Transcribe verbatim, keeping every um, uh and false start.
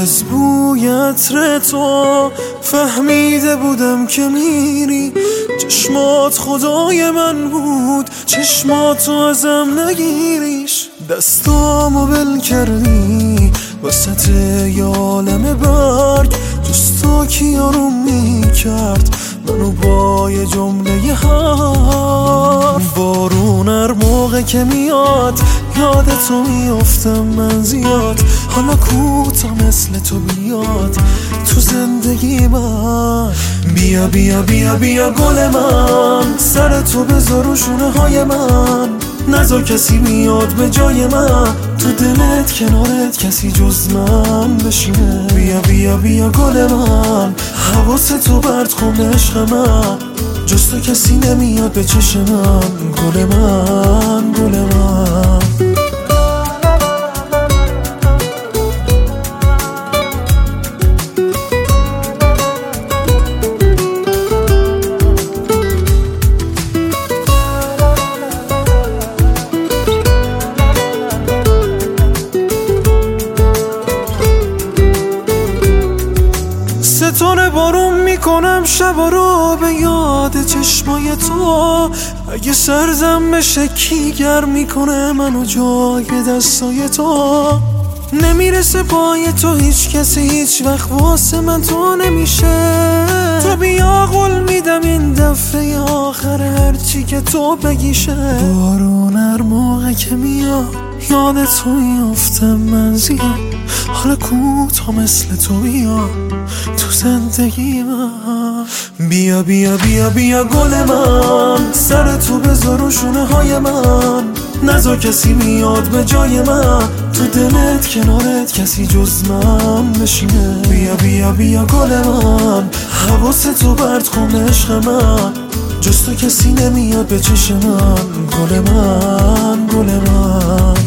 از بوی عطر تو فهمیده بودم که میری. چشمات خدای من بود، چشماتو ازم نگیریش. دستامو بل کردی وسط یه عالم برگ، جز تو کی آروم میکرد منو با یه جمله حرف. بارون هر موقع که میاد یاد تو میافتم من زیاد. حالا کوتا مثل تو بیاد تو زندگی من. بیا بیا بیا بیا گل من، سر تو بذار رو شونه های من. نذار کسی میاد به جای من، تو دلت کنارت کسی جز من بشینه. بیا بیا بیا گل من، حواستو برد کن عشق من. جز تو کسی نمیاد به چشم من. گل من گل من ستاره بارون میکنم شبا رو به یاد چشمای تو. اگه سرزم بشه کی گرم میکنه منو جای دستای تو. نمیرسه پای تو هیچ کسی هیچ وقت واسه من تو نمیشه. تو بیا قول میدم این دفعه آخر هرچی که تو بگیشه. بارون هر موقع که میاد یاد تو میافتم من زیاد. حالا کوتا مثل تو بیا تو زندگی من. بیا بیا بیا بیا گل من، سر تو بذار رو شونه های من. نذار کسی میاد به جای من، تو دلت کنارت کسی جز من بشینه. بیا بیا بیا گل من، حواستو برد کن عشق من. جز تو کسی نمیاد به چشم من. گل من گل من